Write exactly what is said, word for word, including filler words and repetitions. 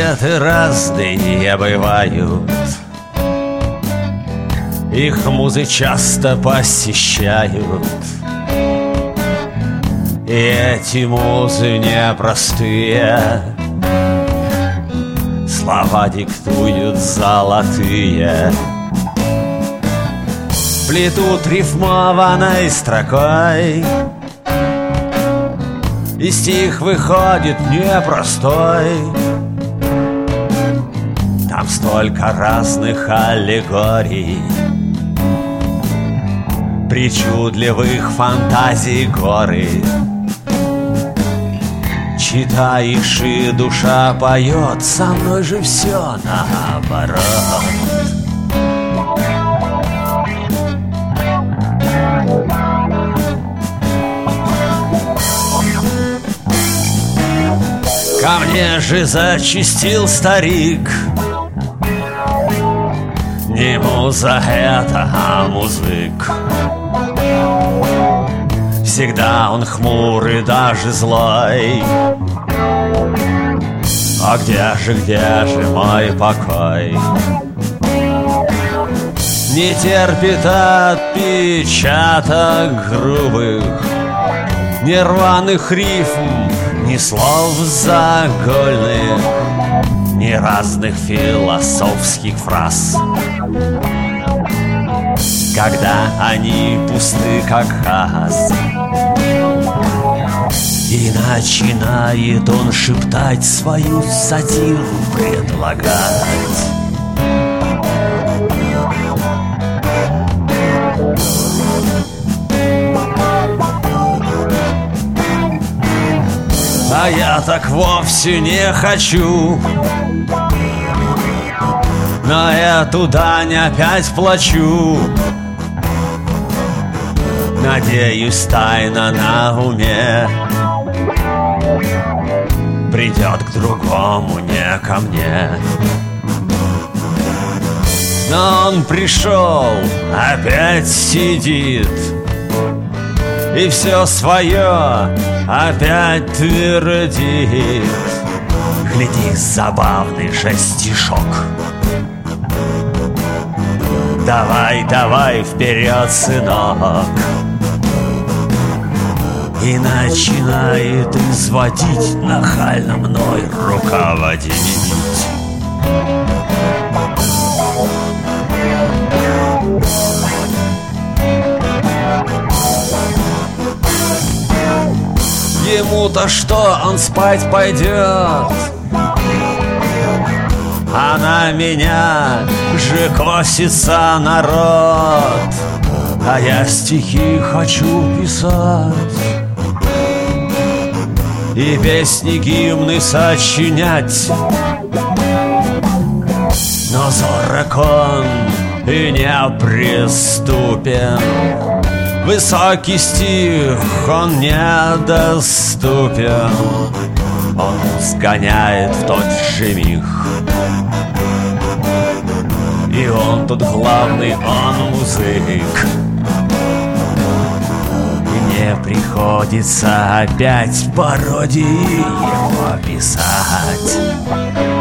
Поэты разные бывают, их музы часто посещают. И эти музы непростые, слова диктуют золотые. Плетут рифмованной строкой, и стих выходит непростой. Там столько разных аллегорий, причудливых фантазий горы. Читаешь, и душа поет, со мной же все наоборот. Ко мне же зачастил старик, не муза это, а музык. Всегда он хмурый, даже злой. А где же, где же мой покой? Не терпит отпечаток грубых, ни рваных рифм, ни слов загольных, ни разных философских фраз, когда они пусты, как газ. И начинает он шептать, свою сатиру предлагать. А я так вовсе не хочу, на эту дань опять плачу. Надеюсь, тайна на уме придет к другому, не ко мне. Но он пришел, опять сидит, и все свое опять твердит. Гляди, забавный же стишок. Давай, давай вперед, сынок. И начинает изводить, нахально мной руководить. Ему-то что, он спать пойдет, а на меня же косится народ. А я стихи хочу писать и песни, гимны сочинять. Но зорок он и неприступен, высокий стих он недоступен. Он сгоняет в тот же миг, и он тут главный, он музык. И мне приходится опять пародии его писать.